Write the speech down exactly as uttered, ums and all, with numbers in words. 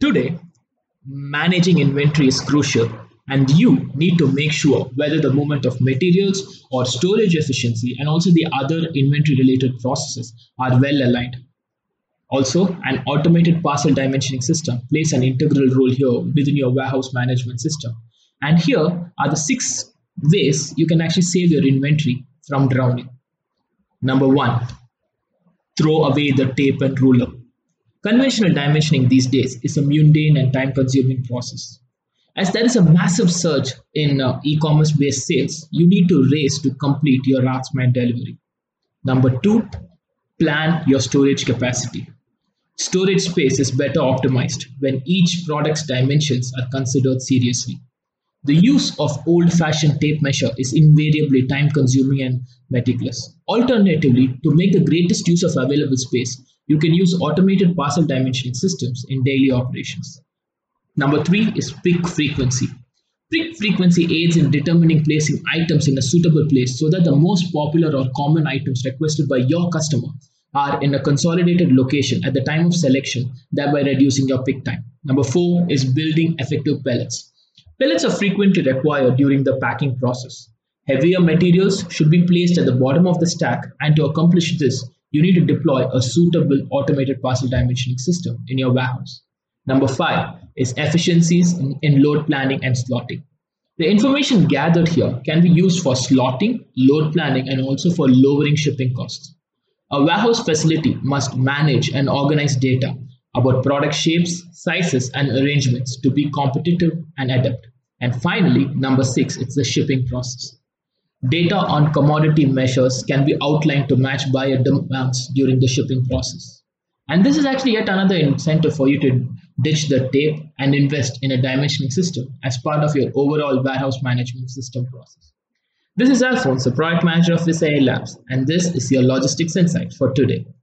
Today, managing inventory is crucial, and you need to make sure whether the movement of materials or storage efficiency and also the other inventory related processes are well aligned. Also, an automated parcel dimensioning system plays an integral role here within your warehouse management system. And here are the six ways you can actually save your inventory from drowning. Number one, throw away the tape and ruler. Conventional dimensioning these days is a mundane and time consuming process. As there is a massive surge in uh, e commerce based sales, you need to race to complete your last mile delivery. Number two, plan your storage capacity. Storage space is better optimized when each product's dimensions are considered seriously. The use of old fashioned tape measure is invariably time consuming and meticulous. Alternatively, to make the greatest use of available space, you can use automated parcel dimensioning systems in daily operations. Number three is pick frequency. Pick frequency aids in determining placing items in a suitable place so that the most popular or common items requested by your customer are in a consolidated location at the time of selection, thereby reducing your pick time. Number four is building effective pallets. Pellets are frequently required during the packing process. Heavier materials should be placed at the bottom of the stack, and to accomplish this, you need to deploy a suitable automated parcel dimensioning system in your warehouse. Number five is efficiencies in, in load planning and slotting. The information gathered here can be used for slotting, load planning, and also for lowering shipping costs. A warehouse facility must manage and organize data about product shapes, sizes, and arrangements to be competitive and adapt. And finally, number six, it's the shipping process. Data on commodity measures can be outlined to match buyer demands during the shipping process. And this is actually yet another incentive for you to ditch the tape and invest in a dimensioning system as part of your overall warehouse management system process. This is Alphonse, the product manager of Visaya Labs, and this is your logistics insight for today.